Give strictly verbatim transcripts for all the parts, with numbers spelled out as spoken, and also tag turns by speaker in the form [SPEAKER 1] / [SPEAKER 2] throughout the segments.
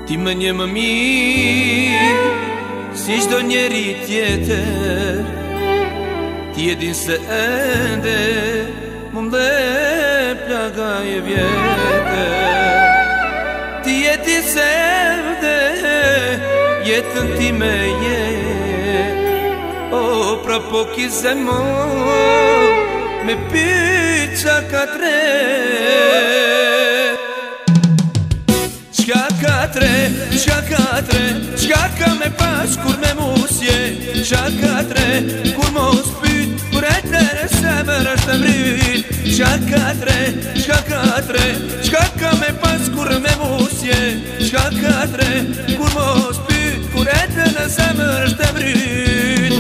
[SPEAKER 1] Ti më një më mirë si çdo njeri tjetër. Ti e din se ende më mdhe plaga e vjetër. Ti e din se ende jetën ti me jet. O, pra po ki zemër me pyt qa ka tre. Qka ka tre, qka ka tre, qka ka me pas kur me musje. Qka ka tre, kur mos pyt, kur e tere semër është mryt. Qka ka tre, qka ka tre, qka ka me pas kur me musje. Qka ka tre, kur mos pyt, kur e tere semër është mryt.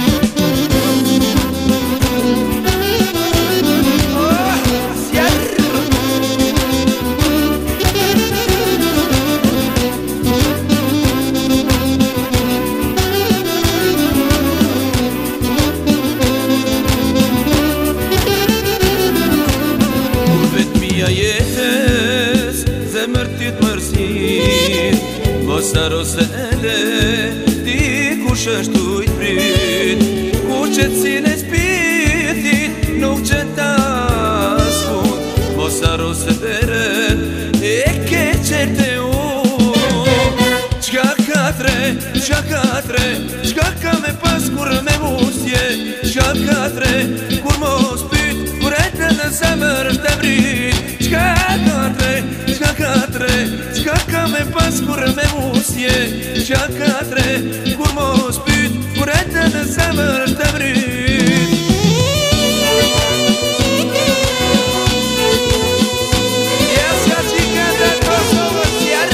[SPEAKER 1] Jetës zemër ty t'mërsit, mosaro se ele ti kush është ujt prit. Ku qëtësin e spitit nuk që ta s'fund, mosaro se deren e ke qerte unë. Qka ka tre, qka ka tre, qka ka me pas kur me musje. Qka ka tre, kur mos pyt, kur e të në zemër është e mrit. Qka ka tre, qka ka tre, qka ka me pas kur me musje. Qka ka tre, kur mos pyt, kur e të në zemër është e mrit. Jesja qika dhe Kosovës jarë.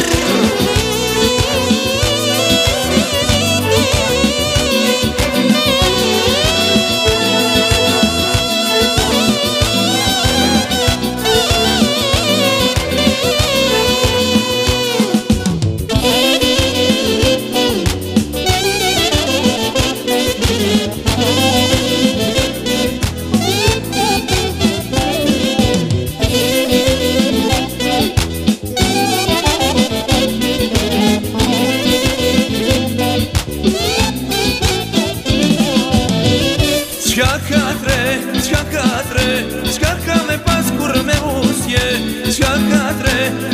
[SPEAKER 1] Qka ka tre, qka ka tre, qka ka me pas kur me musje. Qka ka tre,